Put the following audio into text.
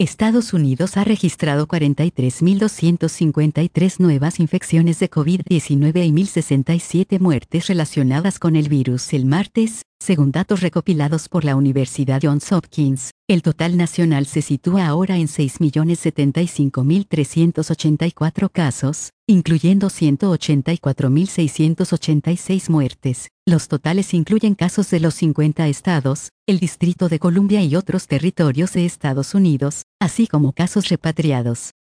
Estados Unidos ha registrado 43.253 nuevas infecciones de COVID-19 y 1.067 muertes relacionadas con el virus el martes, según datos recopilados por la Universidad Johns Hopkins. El total nacional se sitúa ahora en 6.075.384 casos, incluyendo 184.686 muertes. Los totales incluyen casos de los 50 estados, el Distrito de Columbia y otros territorios de Estados Unidos, así como casos repatriados.